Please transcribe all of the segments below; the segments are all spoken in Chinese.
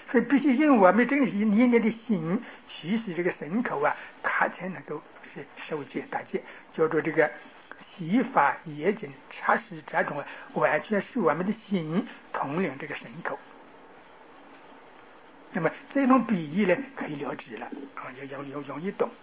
所以必须用我们这个念念的心驱使这个身口啊，它才能够是受戒达戒，叫做这个洗法业尽察识这种完全是我们的心统领这个身口。那么这种比喻呢，可以了知了啊，要容易懂。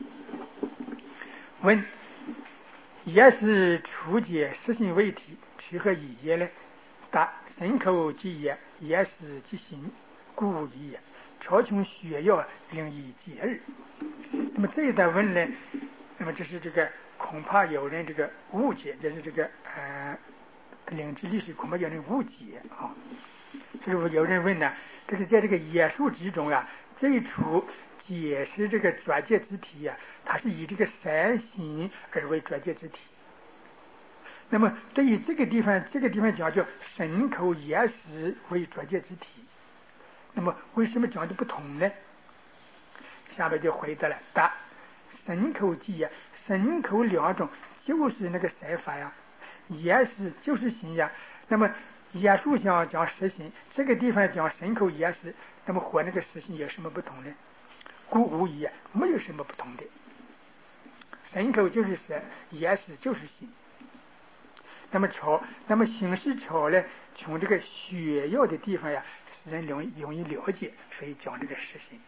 问：业是初解实行为体，持何以业呢？答：身口即业，业是即心，故无一业。超穷学要，令以节日。那么这一段问呢，那么这是这个恐怕有人这个误解，这是这个领知历史恐怕有人误解啊。就是有人问呢，这个在这个业数之中啊，最初解释这个转介之体啊，它是以这个三心而为转介之体。那么对于这个地方讲究身口业识为转介之体，那么为什么讲的不同呢？下面就回答了：答，身口即业，身口两种就是那个三法呀，业识就是心呀。那么业数上讲实心，这个地方讲身口业识，那么和那个实心有什么不同呢？故无一业，没有什么不同的。身口就是身，业识就是心。那么形式潮呢，从这个血要的地方呀，使人容易了解，所以讲这个实心。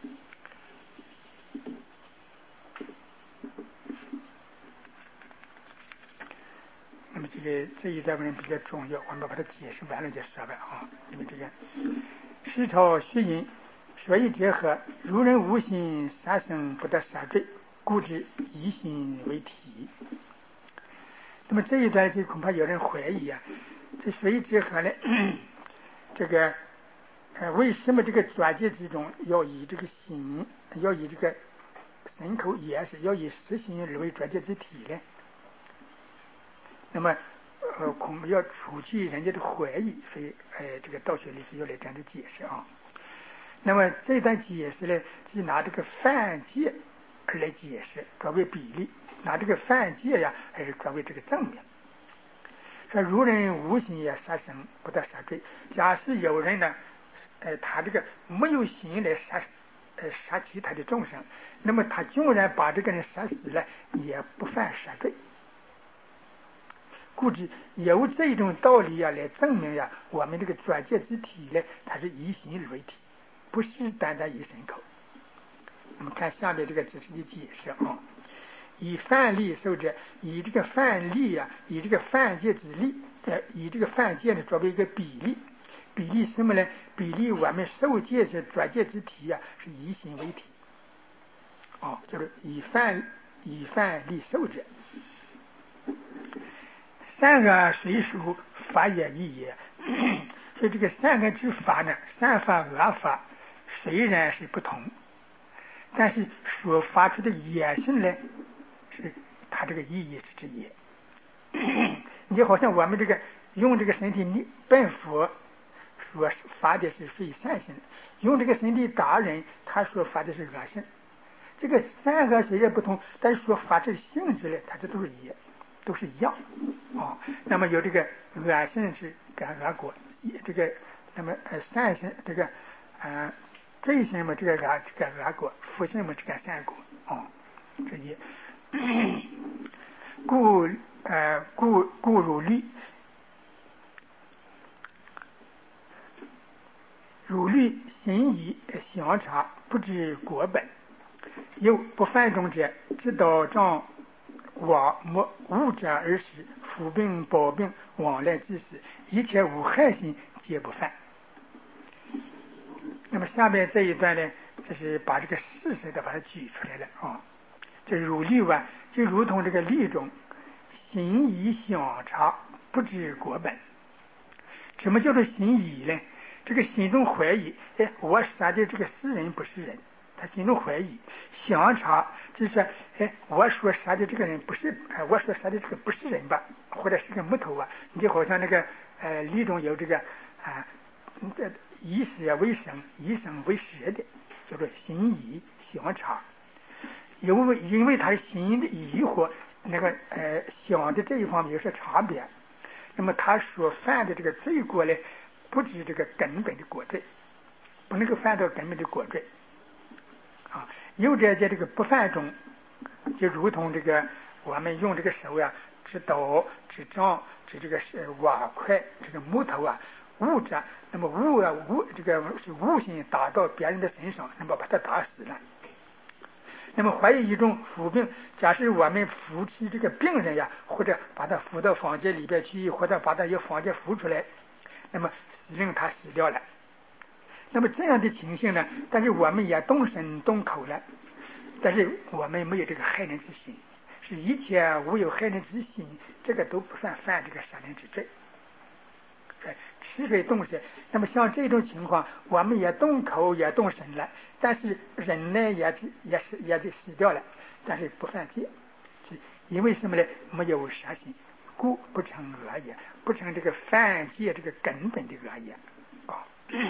那么这一段文比较重要，我们把它解释完了再说吧啊。因为这个世潮虚因，所以结合，如人无心，杀生不得杀罪，故知以心为体。那么这一段就恐怕有人怀疑啊，这所以结合呢，这个为什么这个转介之中要以这个心，要以这个身口业识，要以实心而为转介之体呢？那么恐怕要除去人家的怀疑，所以这个道学历史要来这样的解释啊。那么这段解释呢，是拿这个犯戒而来解释，作为比例，拿这个犯戒呀，而作为这个正面。说如人无心也杀生，不得杀罪。假使有人呢，他这个没有心来杀其他的众生，那么他竟然把这个人杀死了，也不犯杀罪。故知由这种道理呀来证明呀，我们这个转介之体呢，它是以心而为体，不是单单以身口。我们看下面这个只是的解释啊，以范例受者，以这个范例呀，以这个犯戒之例，以这个犯戒呢作为一个比例，比例什么呢？比例我们受戒是转介之体呀，是以心为体。就是以范例受者。善恶虽属法也异也，所以这个善恶之法呢，善法恶法虽然是不同，但是所发出的业性呢，是它这个意义是之一。你就好像我们这个用这个身体拜佛所发的是属于善性的，用这个身体打人，他所发的是恶性。这个善恶虽然不同，但是所发这个性质呢，它这都是一，都是一样那么有这个恶性是感恶果，这个那么善性这个罪性嘛，这个恶果，福性嘛，这个善果这些故如律心意详察，不知果本。有不犯众者，知道障往莫误者而死，服病保病往来之时，一切无害心皆不犯。那么下面这一段呢，就是把这个事实的把它举出来了这如律啊，就如同这个律中心意详察，不知果本。什么叫做心意呢？这个心中怀疑，我杀的这个是人不是人，他心中怀疑。详察就是说，我所杀的这个人不是，我所杀的这个不是人吧，或者是个木头啊。你就好像那个律中有这个这以蛇为生，以生为蛇的，叫做心意详察。因为他的心的疑惑，那个想的这一方面有些差别，那么他所犯的这个罪过呢，不知这个根本的果罪， 不能够犯到根本的过罪啊。有者在这个不犯中，就如同这个我们用这个手呀，指刀、指杖、指这个是瓦块、这个木头啊，误着，那么这个是无心打到别人的身上，那么把他打死了。那么还有一种扶病，假使我们扶起这个病人呀，或者把他扶到房间里边去，或者把他由房间扶出来，那么使令他死掉了。那么这样的情形呢，但是我们也动身动口了，但是我们没有这个害人之心，是一切无有害人之心，这个都不算犯这个杀人之罪。吃水动身，那么像这种情况，我们也动口也动身了，但是人呢也就死掉了，但是不犯戒，因为什么呢？没有杀心，故不成恶业，不成这个犯戒这个根本的恶业啊。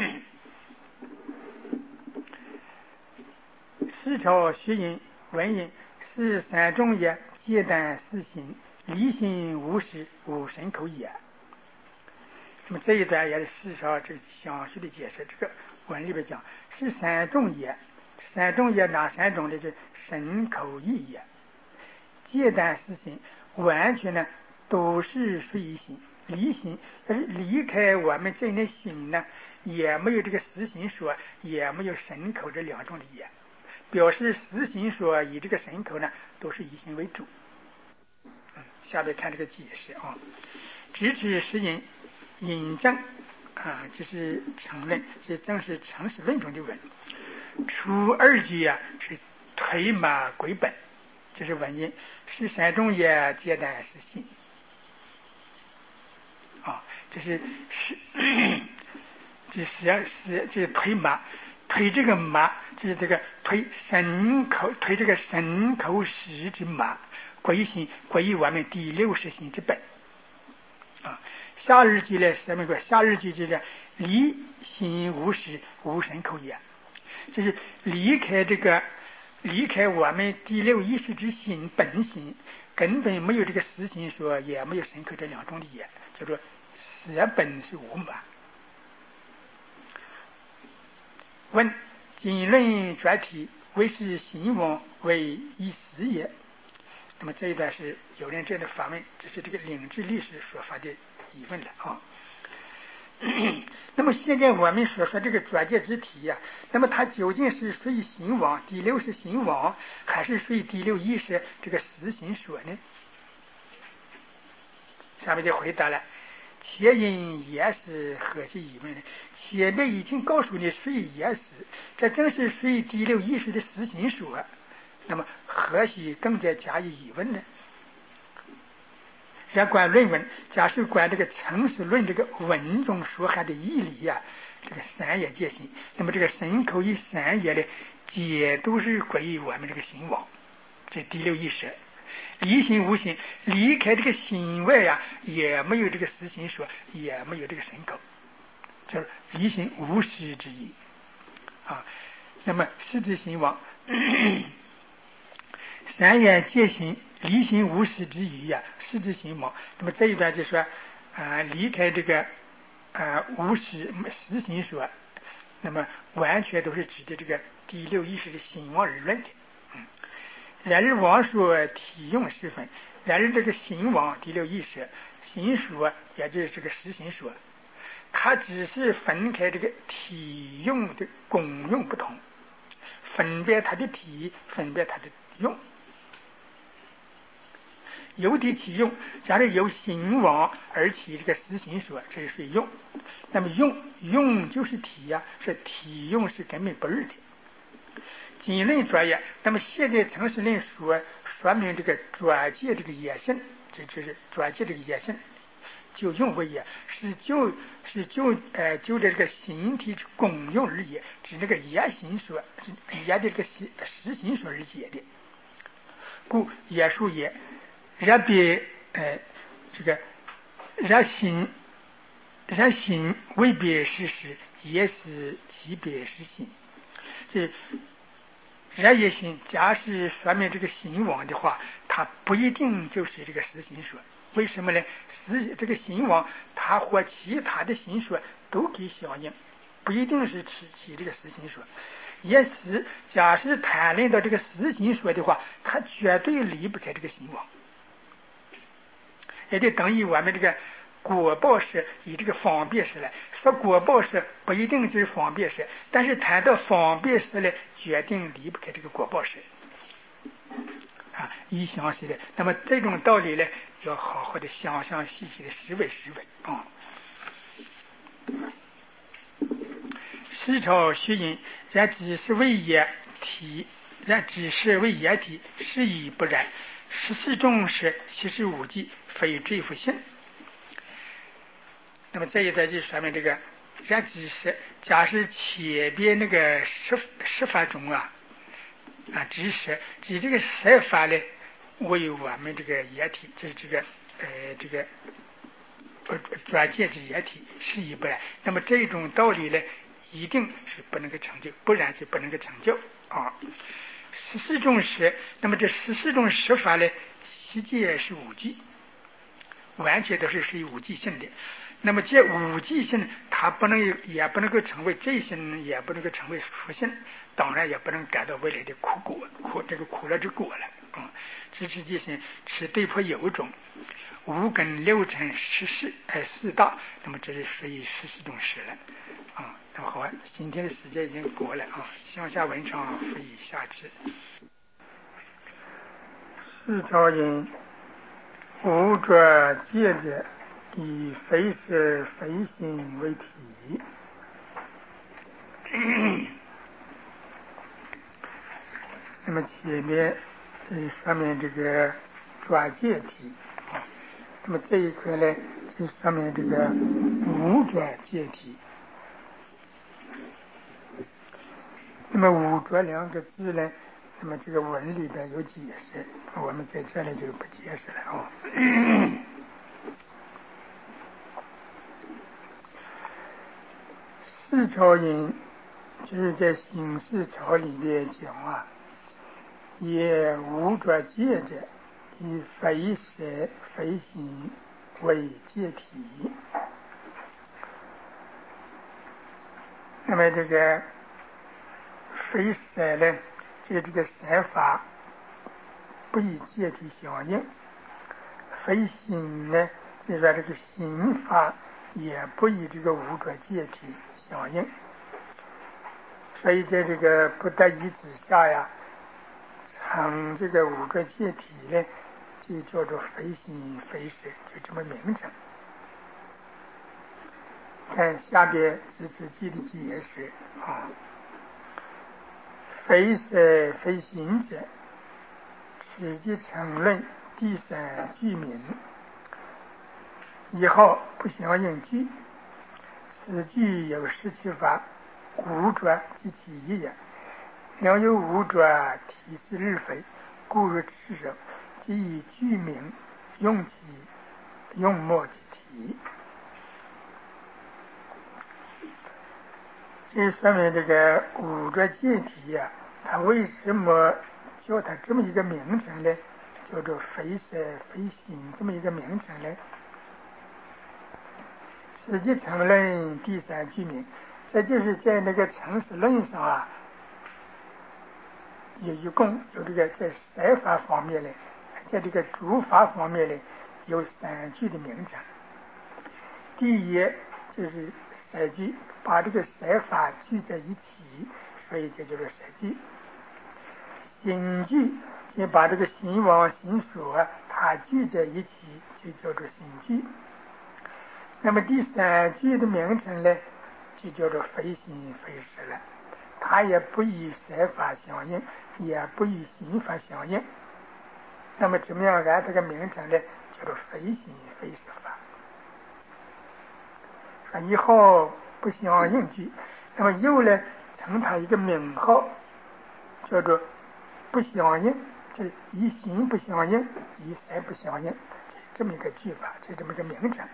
四朝虚因文因是三种业，戒断四心，离心无事无身口也。那么这一段也是事实上这个详细的解释，这个文里边讲是三种业，三种业哪三种呢？就是身口意业。戒断四心完全呢都是属于心，离心但是离开我们这的心呢，也没有这个实心说，也没有身口这两种的业，表示实心说以这个身口呢都是以心为主。下面看这个解释啊，直指实因引证啊，就是承认，这正是诚实论中的文。初二句啊是推马归本，这是文因，是三种业戒断是心啊，这是推马，推这个马，就是这个推身口，推这个身口识之马，归心归于我们第六识心之本啊。夏日句呢什么个？夏日句就是离心无识无身口也，就是离开我们第六意识之心本心，根本没有这个实心说，也没有身口这两种的也，叫做实本是无嘛。问经论转体为是心王为一时也。那么这一段是有人这样的发问，这是这个领智律师所发的疑问了啊。那么现在我们所说这个转介之体呀，那么它究竟是属于心王第六是心王，还是属于第六意识这个实心所呢？下面就回答了，前因也是何其疑问呢？前面已经告诉你属于也是，这正是属于第六意识的实心所，那么何须更加以疑问呢？要管论文，假设管这个诚实论这个文中所含的义理呀，这个三业戒心，那么这个身口意三业的皆都是归于我们这个心王，这第六意识。离心无心，离开这个心外呀，也没有这个实心说，也没有这个身口，就是离心无实之意啊。那么实质心王三业戒心离心无实之意呀，实质心王。那么这一段就说离开这个无实心说，那么完全都是指的这个第六意识的心王而论的。然而王说体用十分，然而这个心王第六意识心说，也就是这个实心说，它只是分开这个体用的功用不同，分别它的体，分别它的用。有的体用，假如由心王而起这个实心说，这是属于用。那么用就是体呀，是体用是根本不二的。经论专业，那么现在诚实论说明这个转介这个业性，这就是转介这个业性，就用为也，就着这个心体功用而言，指那个业心说，是业的这个实心说而解的。故业数也，人比这个人心未必是实，也是其别是心。这人也心，假使说明这个心王的话，它不一定就是这个实心说。为什么呢？这个心王，它和其他的心说都可以相应。 不一定是起这个实行说。也是假使谈论到这个实行说的话，它绝对离不开这个心王，也就等于我们这个果报式以这个方便式来说，果报式不一定就是方便式，但是谈到方便式呢，决定离不开这个果报式啊，一详细的。那么这种道理呢，要好好的详详细细的实为啊。时朝虚隐，然只是为液体，是以不然。14中是75计，非罪不信。那么这一在这说明这个，然只是假使前边那个十法中只是指这个十法呢，为我们这个液体，就是这个转介之液体，是以不然。那么这种道理呢，一定是不能够成就，不然就不能够成就啊。14种十，那么这14种十法呢，实际是五句，完全都是属于五句性的。那么这五句性，它也不能够成为罪性，也不能够成为福性，当然也不能感到未来的苦乐之果了啊。这实际上是对破有种五根六尘四大，那么这是属于14种十了啊。那么好，今天的时间已经过了啊，向下文章复以下之。是朝因无着戒者，以非是非心为体。那么前面上面这个抓戒体啊，那么这一课呢，这上面这个无抓戒体。那么五浊两个字呢，那么这个文里边有解释，我们在这里就不解释了啊。四朝因就是在形式朝里面讲也无着戒者，以非色非心为戒体。那么这个非色呢，就这个色法不以戒体相应；非心呢，就说这个心法也不以这个无着戒体相应。所以在这个不得已之下成这个五着戒体呢，就叫做非心非色，就这么名称。看下边自己的解释啊。非色非心者，此即承论第三句名，以后不相应句。此句有17法，无着即其一也。良有无着体是日非，故而持守，即以句名用其用末其体。这说明这个五着戒体它为什么叫它这么一个名称呢？叫做非色非心这么一个名称呢？实际承认第三句名，这就是在那个诚实论上一共有这个在色法方面呢，在这个诸法方面呢，有3句的名称。第一就是色句，把这个色法聚在一起，所以这就是色句。心句就把这个心王心所它聚在一起，就叫做心句。那么第3句的名称呢，就叫做非心非识了。它也不与色法相应，也不与心法相应。那么怎么样按这个名称呢？叫做非心非识法。以后不相应句，那么又呢称它一个名号，叫做不相应，就是以心不相应，以色不相应，这么一个句法，就这么一个名称。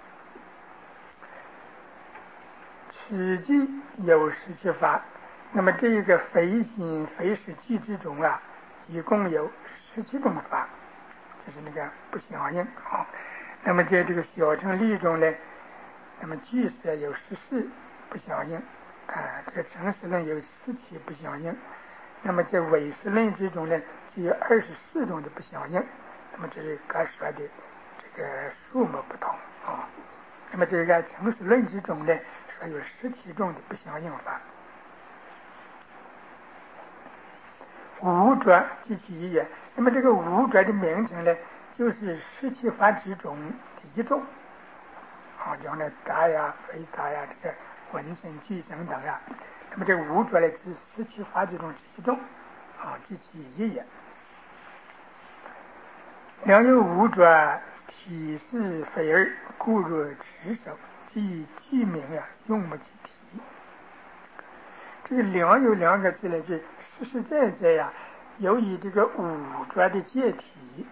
此句有17法，那么这一个非心非识句之中一共有17种法，就是那个不相应那么在这个小乘律中呢，那么句式有14不相应， 这个诚实论有17不相应，那么在唯识论之中呢，就有24种的不相应。那么这是各说的这个数目不同啊。那么这个诚实论之中呢，说有17种的不相应法。无着即其一也。那么这个无着的名称呢，就是17法之中的一种。像那杂呀、非杂呀、这个浑身俱等等呀。那么这个无着呢，是17法之中之一种，即其一也。良有无着，体是非二，故若持守，即具名呀，用不其体。这个良有2个字呢，是实实在在呀，由于这个无着的介体，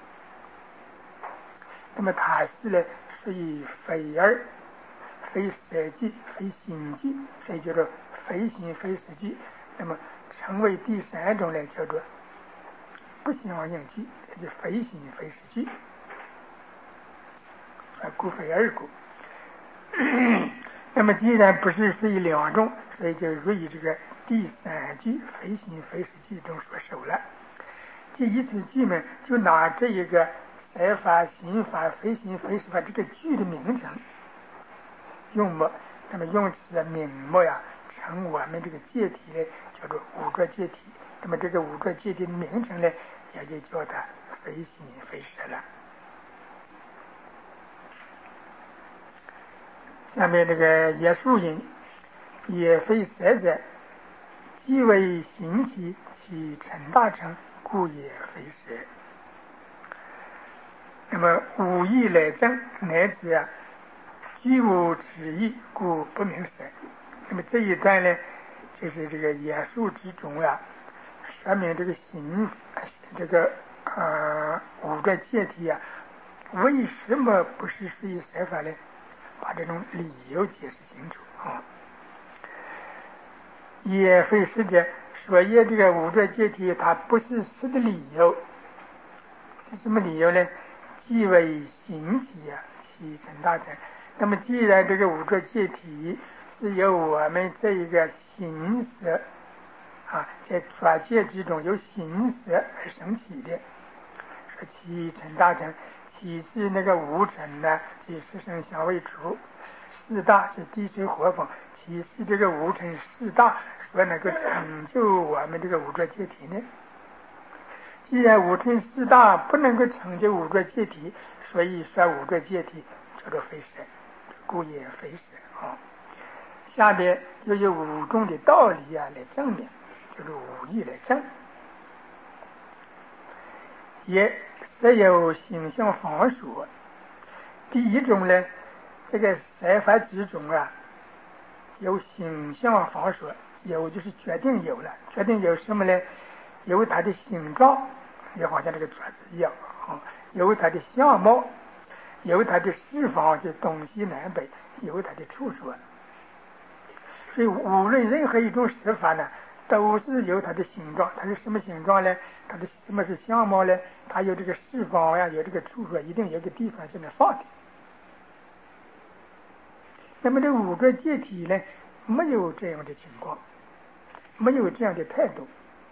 那么它是呢属于非二、非实际、非心际，所以叫做非心非实际。那么成为第3种呢，叫做不相应际，也就非心非实际，故非二故。那么既然不是属于2种，所以就入于这个第3句非心非实际中所受了。第一次句呢，就拿这一个实法、心法、非心非实法这个句的名称用墨，那么用此名墨呀，称我们这个介体呢，叫做无着介体。那么这个无着介体的名称呢，也就叫它非心非实了。下面这个也数音，也非实者，即为行其成大成，故也非实。那么无意来证，乃至居无旨意，故不明实。那么这一段呢，就是这个言述之中说明这个行这个无着介体为什么不是属于实法呢？把这种理由解释清楚也非实者，所以这个无着介体它不是实的理由，是什么理由呢？即为行体其成大成。那么既然这个无着介体是由我们这一个形式在转介之中由形式而生起的，说其成大成，其是那个无成呢，即四声相位处，四大是地水火风，其是这个无成四大所能够成就我们这个无着介体呢？既然无成四大不能够成就无着介体，所以说无着介体叫做非实，故也非实下边就有五种的道理来证明，就是五义来证。也设有形象方说。第一种呢，这个实法之中有形象方说，有就是决定有了，决定有什么呢？有它的形状，也好像这个桌子一样有它的相貌，有它的四方，就东西南北，有它的处所。所以无论任何一种实法呢，都是有它的形状。它是什么形状呢？它的什么是相貌呢？它有这个四方有这个处所，一定有个地方是能放的。那么这五个介体呢，没有这样的情况，没有这样的态度。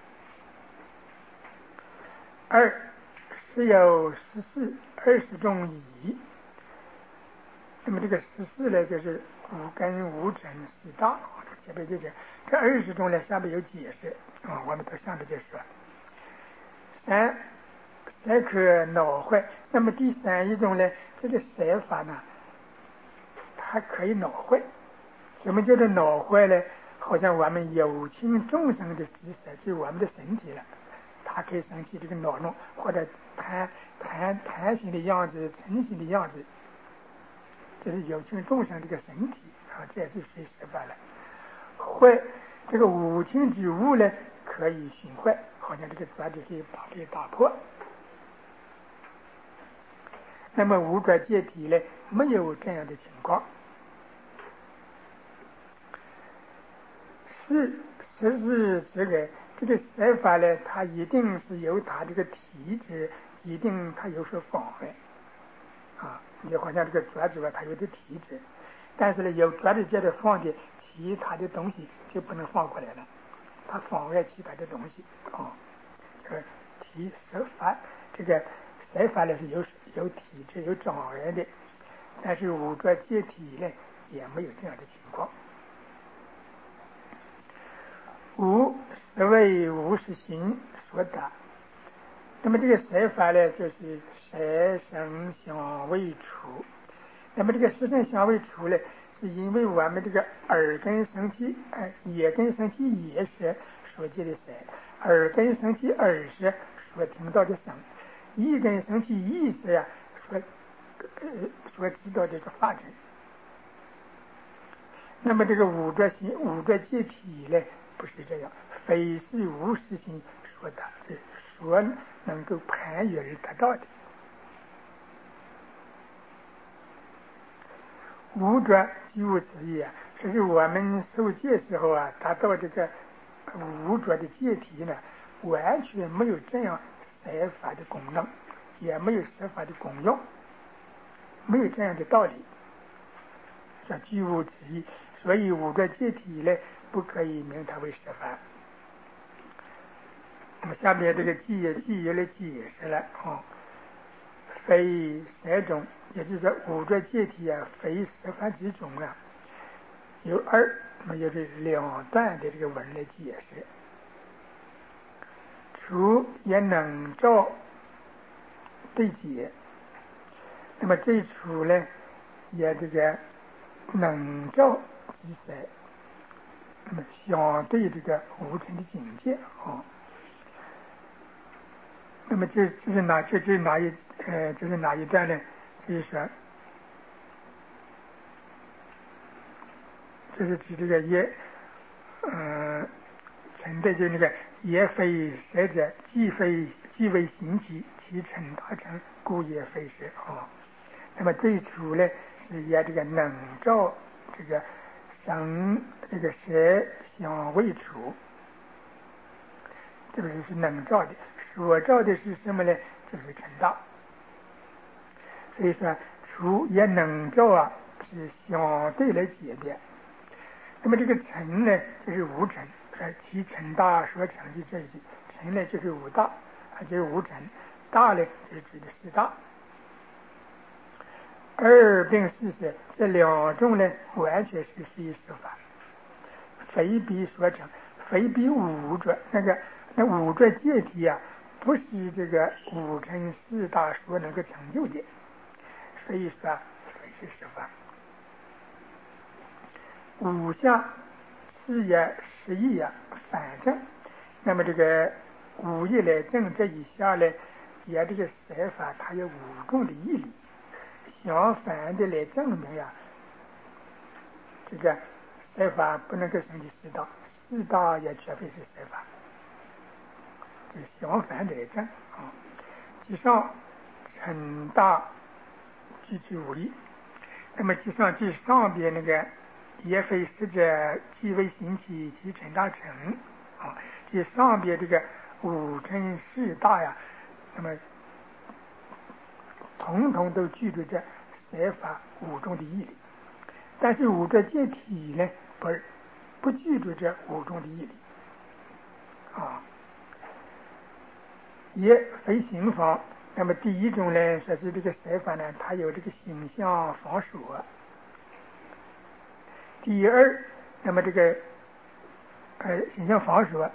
二是有14种义。那么这个14呢，就是无根无尘四大。前面就讲这20种呢，下面有解释我们到下面再说。三才可恼坏。那么第三一种呢，这个实法呢，它可以恼坏。什么叫做恼坏呢？好像我们有情众生的知识，就是我们的身体了，它可以生起这个恼怒，或者贪心的样子、嗔心的样子，这是有情众生这个身体这也是属于实法了。坏这个五情之物呢，可以损坏，好像这个桌子可以被打破。那么无着介体呢，没有这样的情况。是这个实法呢，它一定是有它这个体质，一定它有所妨碍就好像这个桌子它有的体质，但是呢，有桌子界的放的， 其他的东西就不能放过来了，它妨碍其他的东西啊。这个体色法，这个色法呢是有体质有障碍的，但是五浊解体呢也没有这样的情况。五是为无实心所达。那么这个色法呢，就是色声香味触。那么这个色声香味触呢，是因为我们这个耳根身体眼根身体眼识所见的色，耳根身体耳识所听到的声，意根身体意识呀所知道这个法尘。那么这个五浊解体呢，不是这样，非是无实心所达的，所能够攀越而得到的。五浊即无此意啊，这是我们受戒时候啊，达到这个五浊的解体呢，完全没有这样色法的功能，也没有色法的功用，没有这样的道理，叫即无此意。所以五浊解体呢，不可以名它为色法。那么下面这个记有了解释了非色中，也就是说五浊解体啊，非色法之中啊，有二，那么就是两段的这个文来解释。除也能照对解，那么这处呢，也这个能照之色，那么相对这个无尘的境界那么这是哪一段呢？就是说，这是指这个也成的就那个也非色者，既为形体，其成大成，故也非色那么最初呢，是也这个能照这个声这个色香味触，这个是能照的。所照的是什么呢？就是成大。所以说除也能照啊，是相对来解的。那么这个成呢，就是无成，其成大所成的这些成呢，就是无大就是无成，大呢就是指的四大。二并四色，这两种呢，完全是非色法，非彼所成，非彼五浊那五浊解体啊，不是这个五尘四大所能够成就的，所以说非是色法。五下四也十一呀反正，那么这个五义来证这一下呢，也这个色法它有五种的义理，相反的来证明呀，这个色法不能够成就四大，四大也绝非是色法，这是相反的来证其上成大即其无义，那么其上边那个也非实者，即为形体，其成大成这上边这个五尘四大呀，那么统统都具备着色法五种的义理，但是五浊解体呢，不具备这五种的义理也非形法。那么第一种呢，说是这个色法呢，它有这个形象方所。第二，那么这个形象方所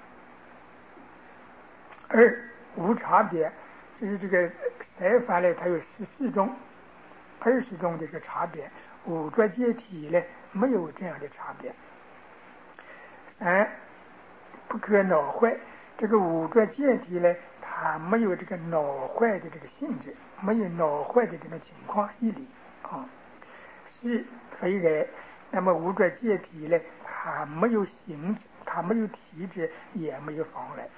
二无差别，就是这个色法呢，它有14种，20种的这个差别，五浊解体呢没有这样的差别。不可恼坏，这个五浊解体呢，它没有这个恼坏的这个性质，没有恼坏的这种情况义理是非爱。那么五浊解体呢，它没有性质，它没有体质，也没有妨碍。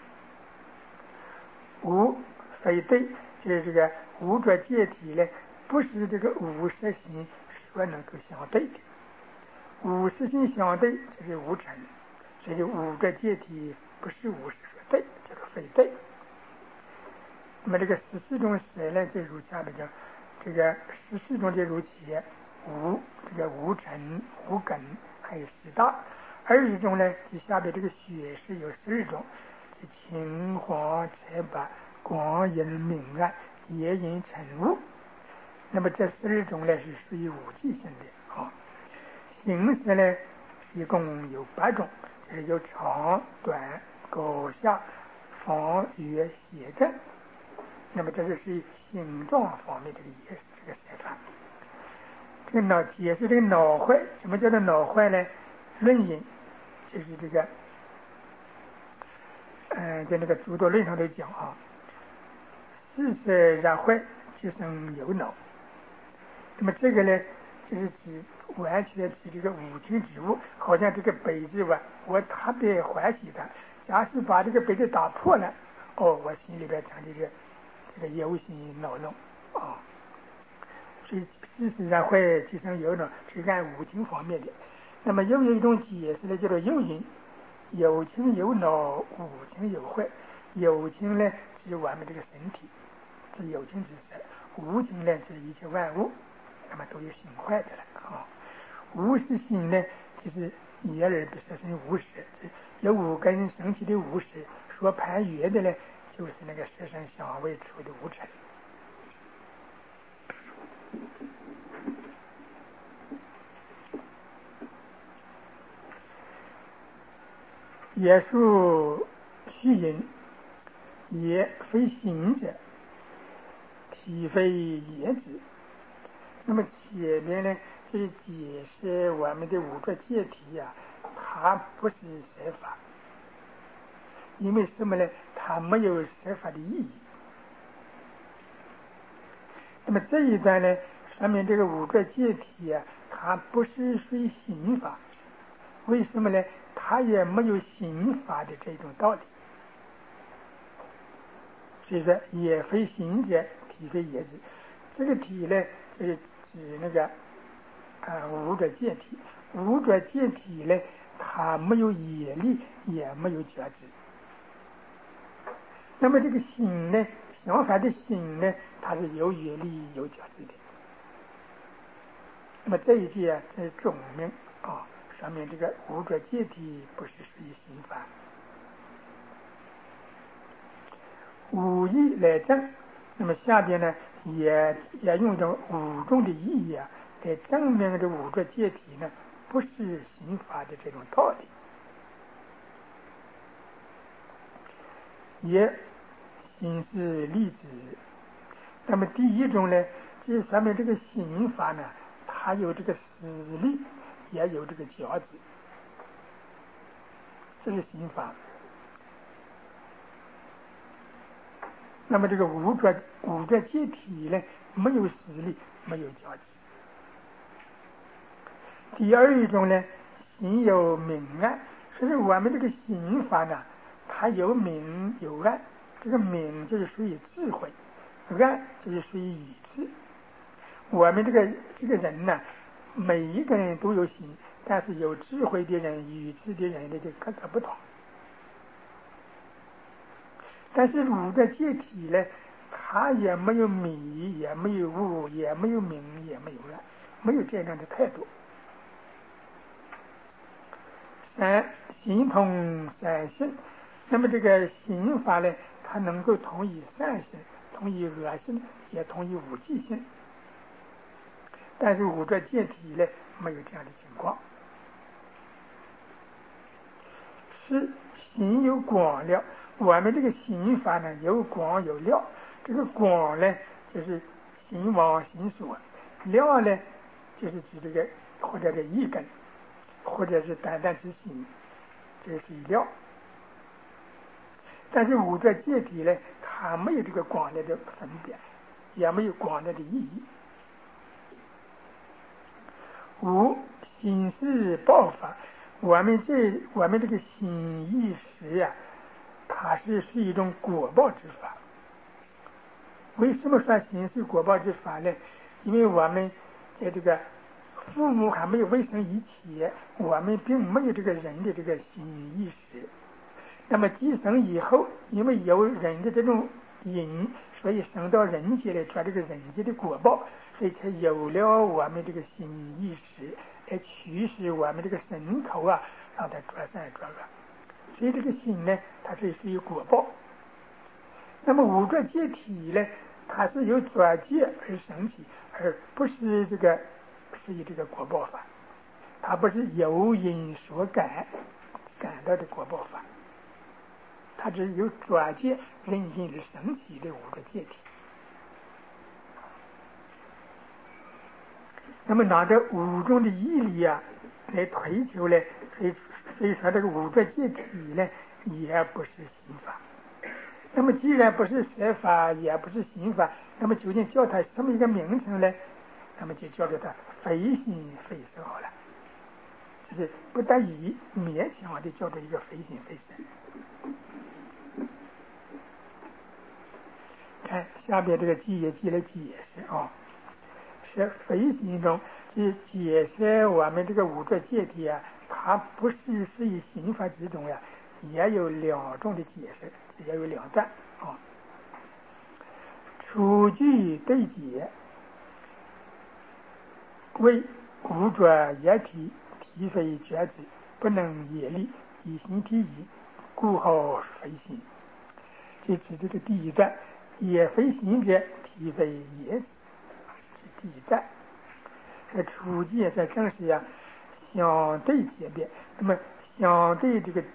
无非对，就是这个五浊解体呢，不是这个五实心所能够相对的。五实心相对就是无成，所以五浊解体不是无实所对，这个非对。那么这个14种色呢，就如下面讲，这个14种的如起无这个无尘无根， 还有10大。20种呢，就下边这个血色有12种，是青黄赤白光阴明暗野隐沉雾。那么这12种呢是属于五季性的啊。形色呢一共有8种，就是有长短高下方圆斜正。那么这是属于形状方面这个色法。这个解释这个脑坏，什么叫做脑坏呢？论引就是这个，在那个诸多论上头讲啊，四色染坏，即生有脑。那么这个呢，就是指完全指这个五情之物，好像这个杯子我特别欢喜它，假使把这个杯子打破了，我心里边产生这个忧心恼怒啊。所以事实上会提升有脑，是按五情方面的。那么又有一种解释呢，叫做有因，有情有脑，无情有坏。有情呢指我们这个身体，是有情之色；无情呢是一切万物，那么都有心坏的了啊。无是心呢，就是眼耳鼻舌身无识，有五根升起的无识，说盘圆的呢，就是那个色身香味触的无尘。也属虚因，也非行者，体非言之。那么前面呢，就是解释我们的五浊界体它不是色法，因为什么呢？它没有色法的意义。那么这一段呢，说明这个五浊界体它不是属于行法。为什么呢？它也没有行法的这种道理。所以说也非行者，体非也之。这个体呢，就是指那个五浊界体。五浊界体呢，它没有业力，也没有觉知。那么这个心呢，想法的心呢，它是有业力有觉知的。那么这一句是总名上面这个五浊界体不是属于行法。五义来证，那么下边呢也用着五种的意义来证明这五浊界体呢不是行法的这种道理。也心是例子。那么第一种呢，就是说明这个行法呢，它有这个实力，也有这个觉知，这是行法。那么这个五浊界体呢，没有实力，没有觉知。第二一种呢，心有明暗，所以我们这个行法呢，它有明有暗。这个明就是属于智慧，暗就是属于愚痴。我们这个人呢，每一个人都有心，但是有智慧的人、愚痴的人的就各个不同。但是五个界体呢，它也没有迷，也没有悟，也没有明，也没有暗，没有这样的态度。心通善性，那么这个心法呢，它能够同意善性，同意恶性，也同意无记性。但是五浊界体呢，没有这样的情况。是心有广了，我们这个心法呢，有广有了。这个广呢，就是心王心所；了呢，就是指这个或者是一根，或者是单单之心，这是一了。但是五浊界体呢，它没有这个广的分别，也没有广的意义。五心是报法，我们这个心意识它是一种果报之法。为什么说心是果报之法呢？因为我们在这个父母还没有未生以前，我们并没有这个人的这个心意识。那么寄生以后，因为有人的这种因，所以生到人间来做这个人间的果报，所以才有了我们这个心意识来驱使我们这个身口啊，让它着善着恶。所以这个心呢，它是属于果报。那么五浊界体呢，它是由着界而生起，而不是这个属于这个果报法，它不是由因所感到的果报法，它只是由着界任因而生起的五浊界体。那么拿着五种的义理啊来推求呢，所以说这个五浊界体呢也不是心法。那么既然不是色法，也不是心法，那么究竟叫它什么一个名称呢？那么就叫做它非心非色好了，就是不得已勉强的叫做一个非心非色。看下边这个记来解释啊，是非心中去解释我们这个五浊界体啊，它不是属于心法之中呀，也有两种的解释，也有两段啊。初具对解，为五浊液体，体非觉知，不能业力，以心体意，故号非心。这指这个第一段，也非心者，体非业子，是第一段。在初级在正式呀，相对解别，那么相对这个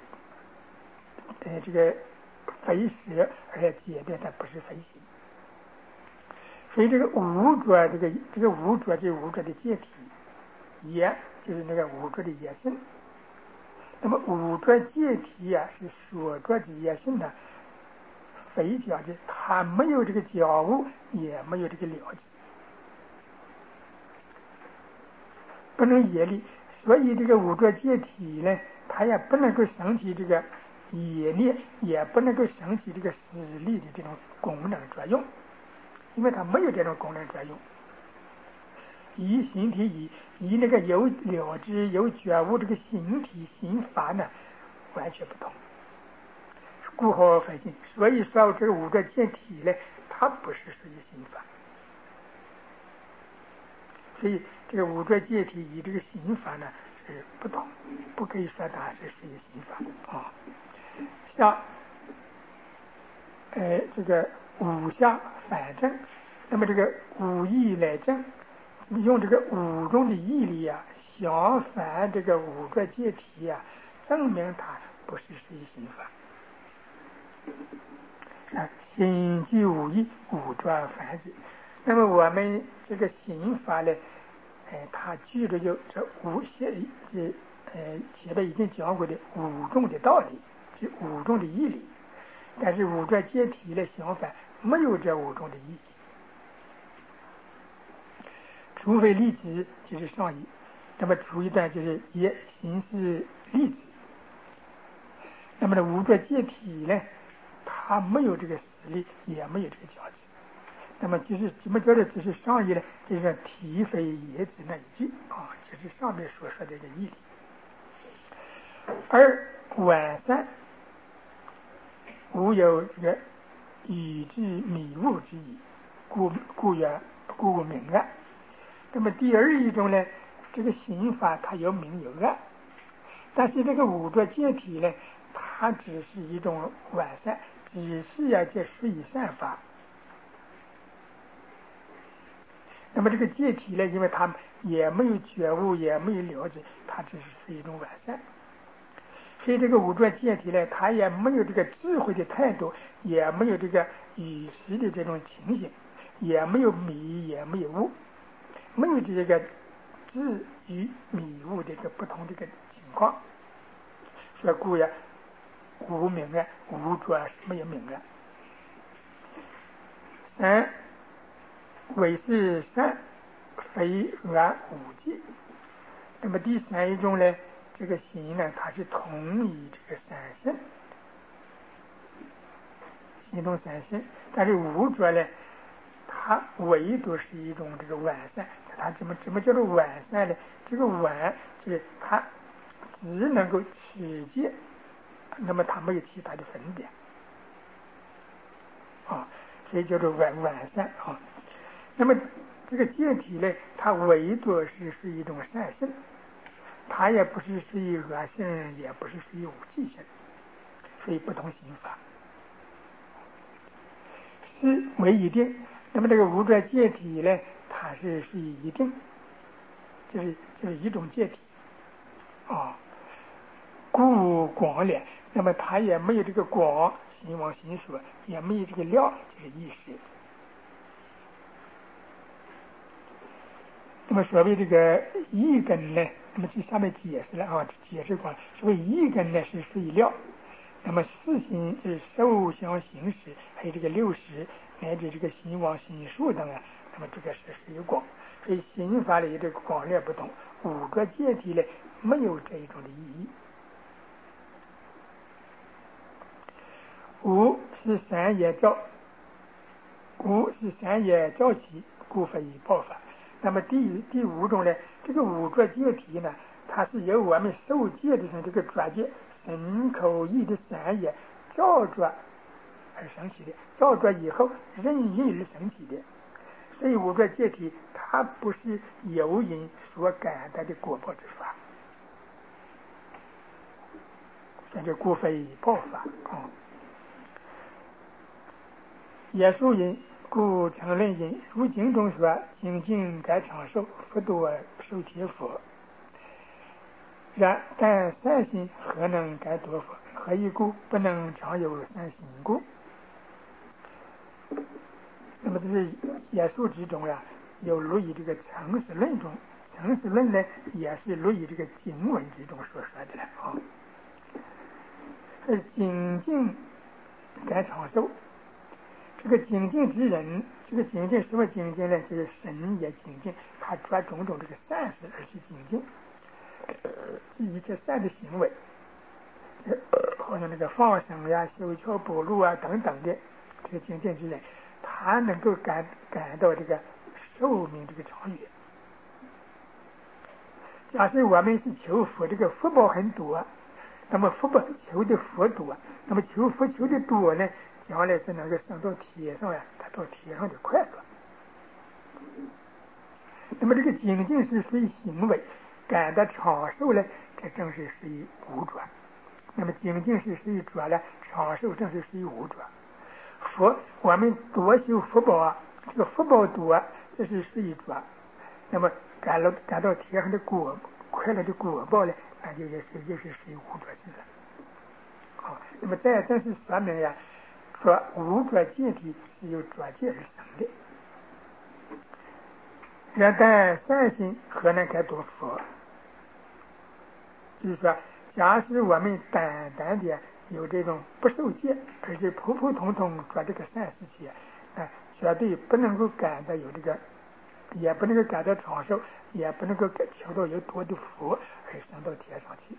非实而解别，它不是非心。所以这个五浊这个五浊的界体，也就是那个五浊的业性。那么五浊界体啊，是所着之业性呢，非觉知，它没有这个觉悟，也没有这个了知，不能业力，所以这个五浊界体呢，它也不能够生起这个业力，也不能够生起这个实力的这种功能作用，因为它没有这种功能作用。以心体以那个有了知有觉悟这个心体心法呢，完全不同，故号非心。所以说这个五浊界体呢，它不是属于心法。所以这个五浊界体与这个心法呢是不同，不可以说它是属于心法啊。像这个五相反正，那么这个五义来证，用这个五种的义理啊，相反这个五浊界体啊，证明它不是属于心法。心即五义，五浊反之。那么我们这个心法呢，它具着有这前面已经讲过的五种的道理，这五种的义理。但是五浊界体呢，相反没有这五种的义理，除非立志就是上义。那么初一段就是也心是立志。那么呢，五浊界体呢，它没有这个实力，也没有这个价值。那么就是怎么叫的？只是上义呢，就是体非业子那一句啊，就是上面所说的这个义理。而晚三无有这个以致迷悟之意，故明暗。那么第二一种呢，这个心法它有明有暗，但是这个五浊界体呢，它只是一种完善，只是要这属于善法。那么这个界体呢，因为它也没有觉悟，也没有了解，它只是一种完善。所以这个五浊界体呢，它也没有这个智慧的态度，也没有这个语识的这种情形，也没有迷，也没有悟，没有这个智与迷悟的这个不同的这个情况。所以故呀，无明啊，无浊没有明啊。三唯是善，非恶无忌。那么第三一种呢，这个心呢，它是同意这个三性，心同三性。但是无浊呢，它唯独是一种这个完善。它怎么叫做完善呢？这个完就是它只能够取界，那么它没有其他的分别啊，所以叫做完善啊。那么这个界体呢，它唯独是一种善性。 它也不是属于恶性，也不是属于无记性，所以不同刑罚。是为一定，那么这个无着戒体呢，它是属于一定，就是一种戒体啊。故广了，那么它也没有这个广心王心所，也没有这个了，就是意识。那么所谓这个一根呢，那么这下面解释了啊，解释过了。所谓一根呢是属于了，那么四心是受想行识，还有这个六识乃至这个心王心术等啊，那么这个是属于广。所以心法里这个广略不同，五个戒体呢没有这一种的意义。五是三业照，五是三业照起，故非以报法。那么第五种呢，这个五着戒体呢，它是由我们受戒的这个着戒身口意的三业照着而生起的，照着以后任意而生起的。所以五着戒体它不是由因所感得的果报之法，所以这故非以报法啊。也属因，故承认因。如经中说：“精进该长寿，福多受其福。”然但善心何能该多福？何以故？不能常有善心故。那么这是也属之中呀，有录于这个诚实论中。诚实论呢，也是录于这个经文之中所说的了啊。是精进该长寿。这个精进之人，这个精进什么精进呢？就是神也精进，他做种种这个善事而去精进，一切善的行为，好像那个放生呀、修桥补路啊等等的，这个精进之人，他能够感到这个寿命这个长远。假设我们是求福，这个福报很多，那么福报求的福多，那么求福求的多呢？将来是能够升到天上呀，达到天上的快乐。那么这个精进是属于行为，感得长寿呢，这正是属于无着。那么精进是属于着呢，长寿正是属于无着。福，我们多修福报啊，这个福报多，这是属于着。那么感到天上的快乐的果报呢，那就也是属于无着性的。好，那么这正是说明呀。说无着戒体是由着戒而生的，然但善心何能该多福？就是说，假使我们单单的有这种不受戒，而且普普通通做这个善事情，绝对不能够感到有这个，也不能够感到长寿，也不能够求到有多的福而升到天上去。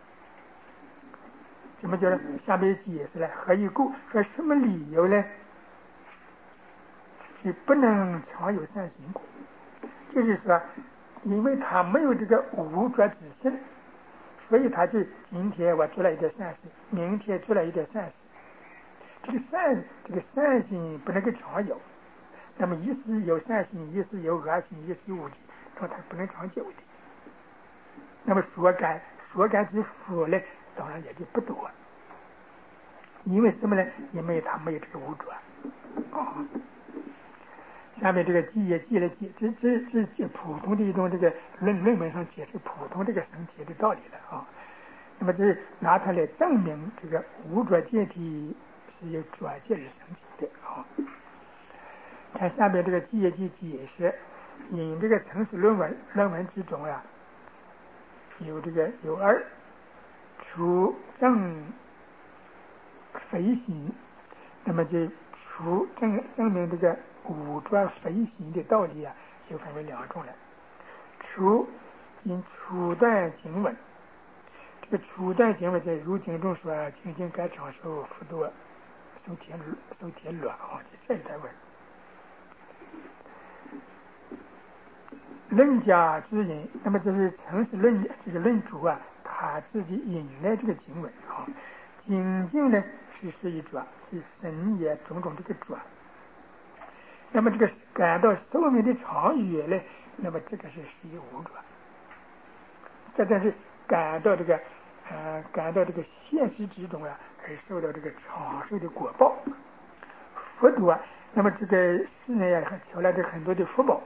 怎么叫呢？下面解释了何以故？说什么理由呢？是不能常有善行故，就是说，因为他没有这个无着之心，所以他就今天我做了一点善事，明天做了一点善事。这个善心不能够常有，那么一时有善心，一时有恶心，一时无记，那么它不能长久的。那么所感之福呢，当然也就不多。因为什么呢？因为他没有这个无着。下面这个记了解，这普通的一种这个论文上解释普通这个生解的道理了啊。那么这拿它来证明这个无着戒体是由着戒而生起的啊。看下面这个记解释，引这个诚实论文之中啊，有二，除正非行，那么就除证明这个五着非行的道理啊，就分为两种了。除因初断经文，这个初断经文在如经中说，精进该长寿，福多受天乐啊，这一段文。论家之引，那么这是诚实论这个论主啊，他自己引来这个经文啊。精进呢是属于着，是神也种种这个着。那么这个感到寿命的长远呢，那么这个是属于无着。 这真是感到这个现实之中啊，而受到这个长寿的果报。福多，那么这个世人呀，还求来的很多的福报。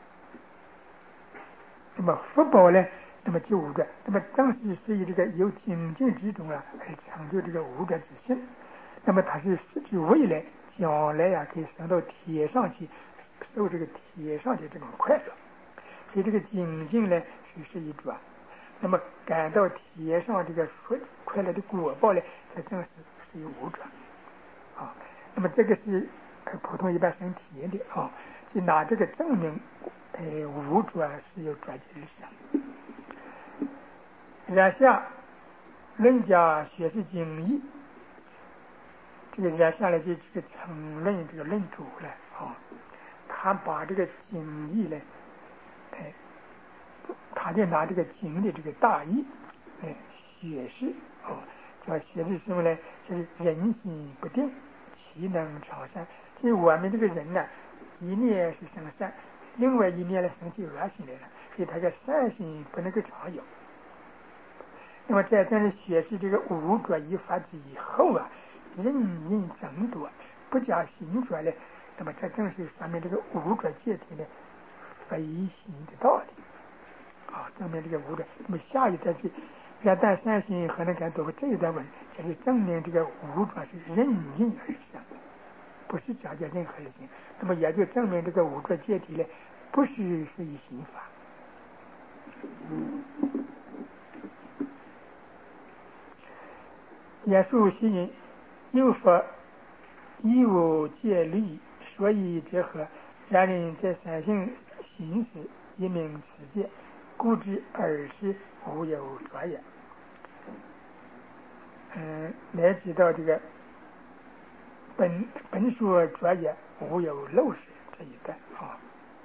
那么福报呢，那么就五个，那么正是属于这个有精进之中啊，而成就这个五者之性。那么它是实质未来将来呀，可以升到天上去，受这个天上的这种快乐。所以这个精进呢，是一转。那么感到天上这个快乐的果报呢，才正是属于五转啊。那么这个是普通一般生体验的啊，就拿这个证明五转是有转接而想。然下论家学是经义，这个然下来就这个承认这个论主了啊，他把这个经义呢，他就拿这个经的这个大义解释啊，叫解释什么呢？就是人心不定，其能常善。就是我们这个人呢，一念是生善，另外一念呢生起恶心来了，所以他个善心不能够常有。那么在这里学习这个五浊一法之以后啊，人因增多，不加行浊呢，那么这正是说明这个五浊界体呢非行之道理。证明这个无的。那么下一段是然但善心何能感多？这一段文就是证明这个无转是任运而生，不是假借任何的心。那么也就证明这个五浊界体呢，不是属于心法。也述其人又佛亦无戒律，所以结合然人在三性行时，一名此戒，故知尔时无有浊也。来知道这个本说浊也无有漏时这一段啊。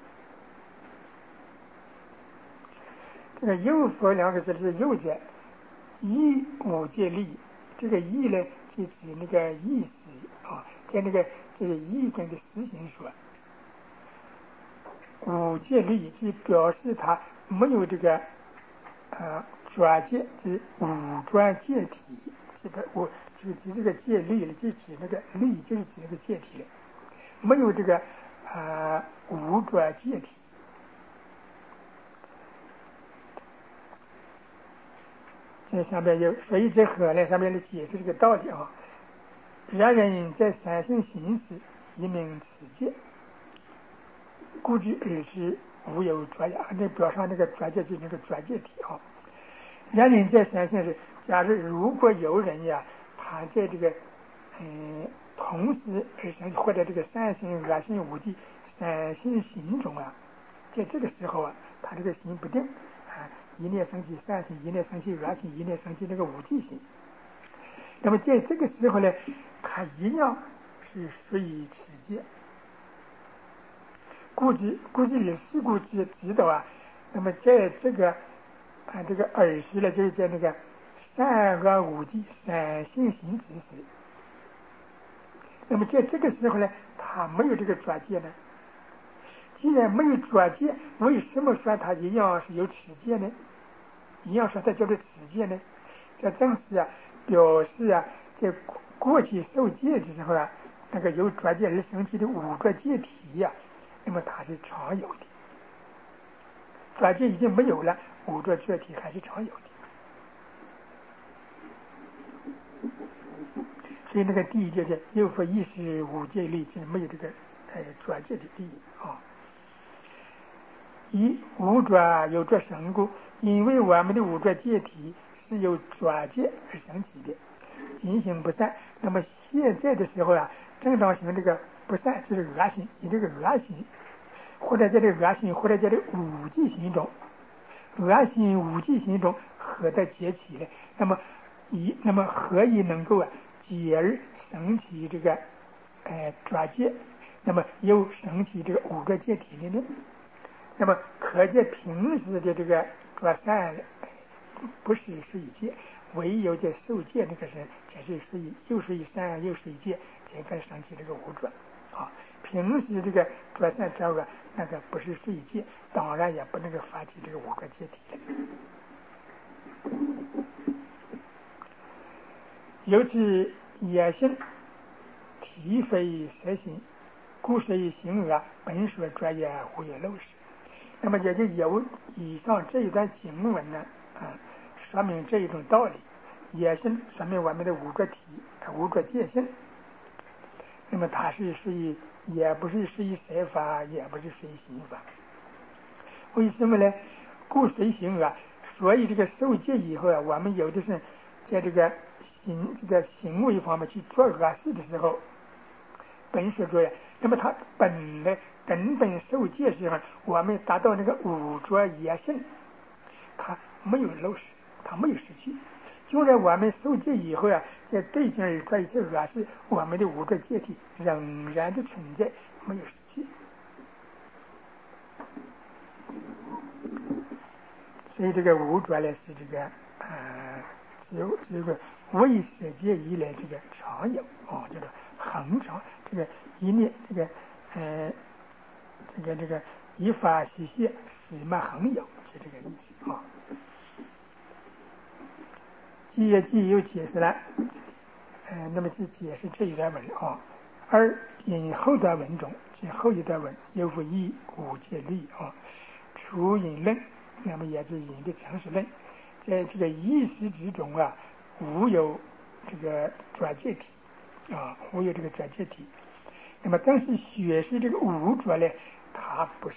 这个又佛两个字是又者，亦无戒律。这个亦呢，就指那个意识啊，在那个这个意跟的实行说，无戒律就表示他没有这个浊戒，就是五浊戒体。这个我就指这个戒律了，就指那个律，就是指那个戒体了，没有这个五浊戒体。这上面有，所以这和呢上面来解释这个道理啊。然人在三性行时，一名此戒，故知尔时无有浊也。那表上那个浊戒就是那个浊戒体啊。然人在三性是，假如果有人呀，他在这个同时而生，或者这个善性、恶性、无记三性行中啊，在这个时候啊，他这个心不定一念生起善心，一念生起恶心，一念生起那个无记心。那么在这个时候呢，他一样是属于此戒。故知也是故知道啊。那么在这个这个尔时呢，就是在那个善恶无记三性行之时。那么在这个时候呢，他没有这个转戒呢。既然没有转戒，为什么说他一样是有持戒呢？一样说它叫做持戒呢？这正是表示在过去受戒的时候那个由浊戒而生起的五个戒体那么它是常有的。浊戒已经没有了，五个戒体还是常有的。所以那个第一戒是又复意识五戒律，就是没有这个浊戒的利益啊。一五浊有着神故，因为我们的五浊戒体是由浊戒而生起的，进行不善。那么现在的时候正当行这个不善，就是恶心，你这个恶心，或者在这恶心，或者在这五忌心中，恶心五忌心中合的结起来，那么何以能够继而生起这个浊戒，那么又生起这个五个戒体里面？那么可见平时的这个浊善不是属于戒，唯有在受戒那个时才是属于又属于善又属于戒，才可以生起这个无浊平时这个浊善浊恶那个不是属于戒，当然也不能够发起这个五个戒体的。 由此也性体非实性，故虽形而本所专业忽有漏失。那么也就由以上这一段经文呢，说明这一种道理，也是说明我们的五浊体、五浊界性。那么它是属于，也不是属于色法，也不是属于心法。为什么呢？故随行所以这个受戒以后我们有的是在这个行为方面去做恶事的时候，本所作业。那么它本来根本受戒时候，我们达到那个五浊业性，它没有漏失，它没有失去。就在我们受戒以后在对境而做一些恶事，我们的五浊界体仍然的存在，没有失去。所以这个五浊呢是这个这个为世界以来这个常有叫做恒常，这个一念这个依法实现始末恒有，是这个意思啊。既又解释了，那么就解释这一段文而引后段文中，即后一段文又复以五戒律除引论，那么也就引的常识论，在这个意识之中无有这个转介体无有这个转介体。那么正是学习这个五浊呢，它不是